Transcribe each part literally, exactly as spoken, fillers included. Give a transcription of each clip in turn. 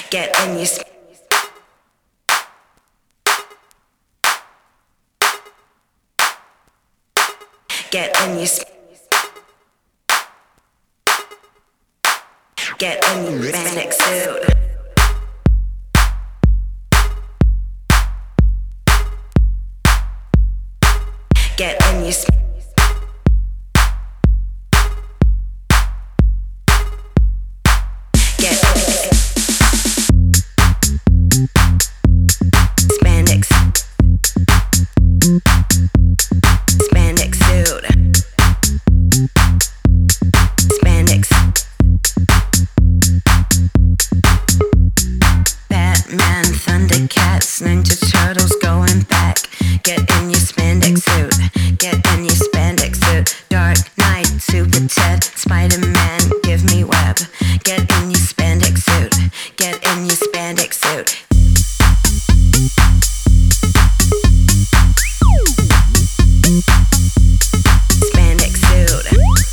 Get in your sp- Get in your sp- Get in your spandex suit. Get in your sp- Get in spandex Spandex suit. Spandex. Batman, Thundercats, Ninja Turtles going back. Get in your spandex suit. Get in your spandex suit. Dark Knight, Super Ted, Spider-Man, give me web. Get in your spandex suit. Get in your spandex suit. Spandex suit.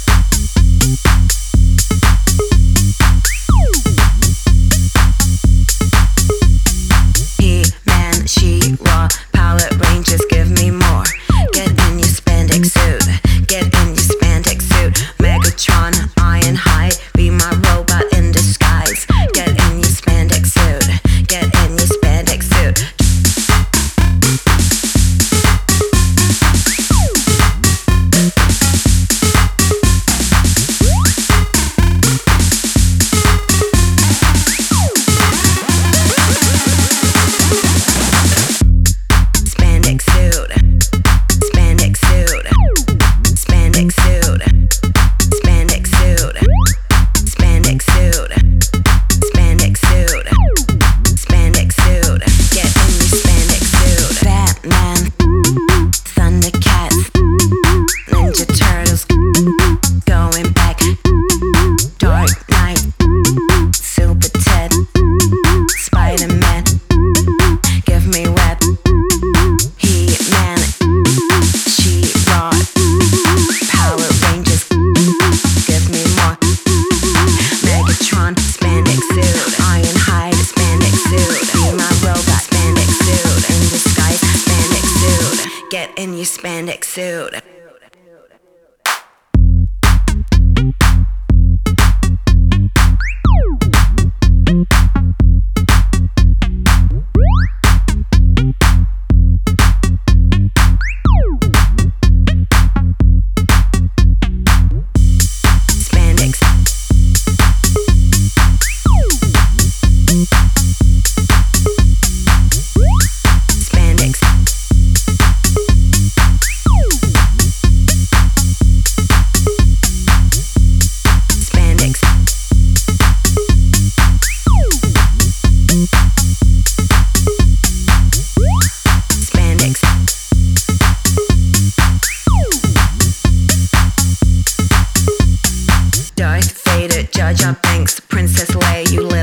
He-Man, She-Ra, Power Rangers, give me more. Get in your spandex suit. Get in your spandex suit. Megatron, Ironhide, be my robot in disguise. Get in your spandex suit. Get in your spandex suit. Spandex suit. Spandex suit. Spandex suit. Spandex suit. Spandex suit. Spandex suit. Spandex suit. Get in your spandex suit. Batman, Thundercats, Ninja Turtles, going back. Dark Knight, Super Ted, Spider-Man, give me web. He-Man, She-Ra, Power Rangers, give me more. Megatron, spandex suit. Ironhide, spandex suit. Be my robot, spandex suit. In disguise, spandex suit. Get in your spandex suit. Spandex. Spandex. Spandex. Spandex. Darth Vader, Jar Jar Banks, Princess Leia, you little